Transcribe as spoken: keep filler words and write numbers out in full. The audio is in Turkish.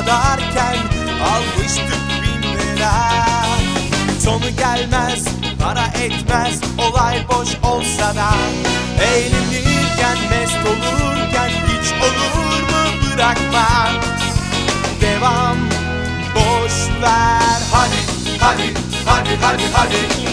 derken almıştık bin lira. Sonu gelmez, para etmez, olay boş olsa da eğlenirken, mest olurken hiç olur mu bırakma. Devam, boş ver. Hadi, hadi, hadi, hadi, hadi.